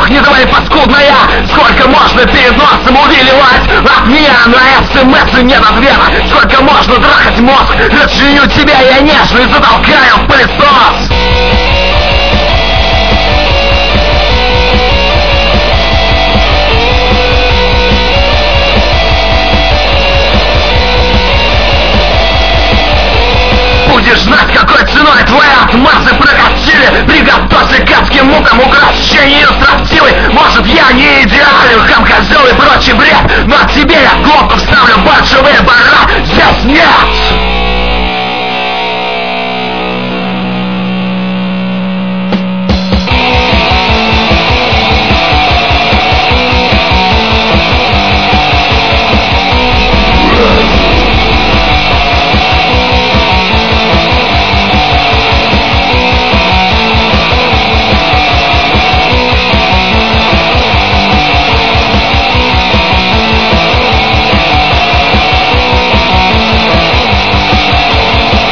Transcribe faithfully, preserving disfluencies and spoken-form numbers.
Сдохни, давай, паскудная! Сколько можно перед носом увиливать от меня на смс и нет ответа? Сколько можно трахать мозг? Расчленю тебя, я нежный, затолкаю в пылесос!